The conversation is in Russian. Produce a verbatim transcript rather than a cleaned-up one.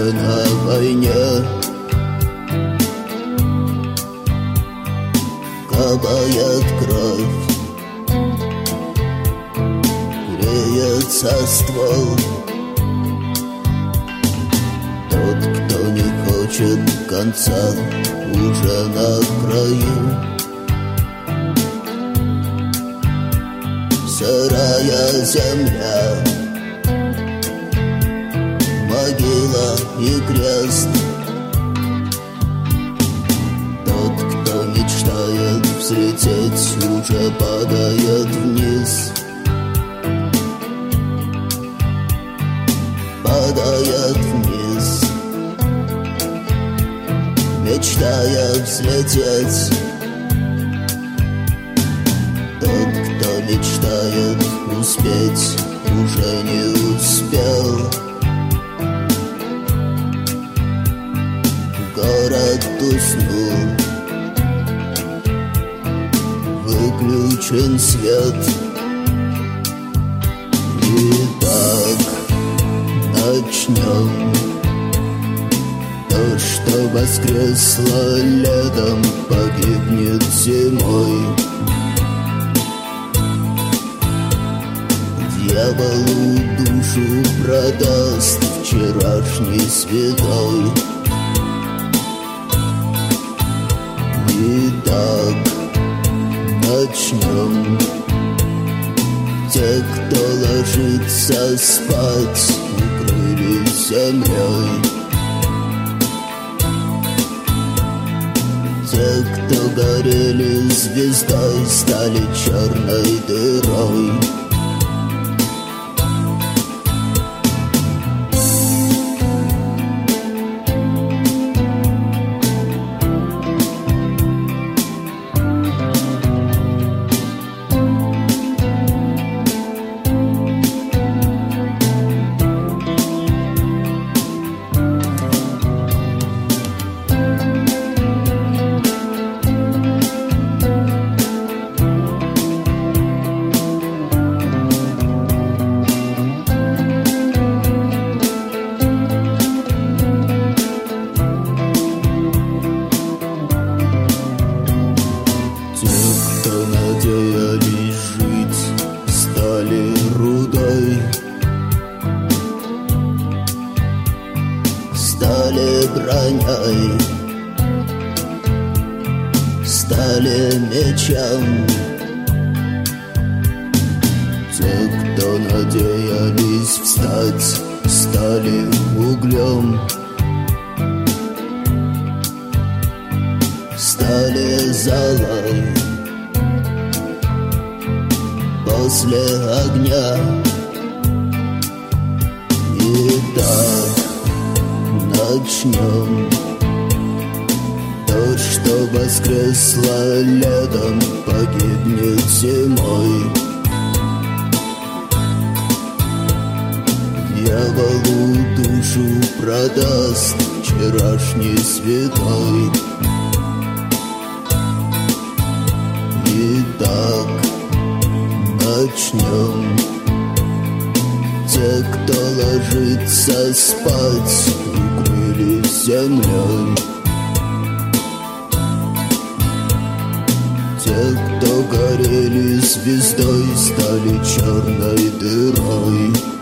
уже на войне. Капает кровь, греется ствол. Тот, кто не хочет конца, уже на краю. Сырая земля, могила и крест. Тот, кто мечтает взлететь, уже падает вниз. Падает вниз, мечтая взлететь. Тот, кто мечтает успеть, уже не успел. Город уснул, выключен свет. Итак, начнем. То, что воскресло летом, погибнет зимой. Дьяволу душу продаст вчерашний святой. Итак, начнем. Те, кто ложится спать, укрылись землей. Те, кто горели звездой, стали черной дырой. Надеялись жить, стали рудой, стали броней, стали мечом. Те, кто надеялись встать, стали углем, стали золой после огня. Итак, начнем. То, что воскресло летом, погибнет зимой. Дьяволу душу продаст вчерашний святой. Итак, начнем. Те, кто ложится спать, укрылись землей. Те, кто горели звездой, стали черной дырой.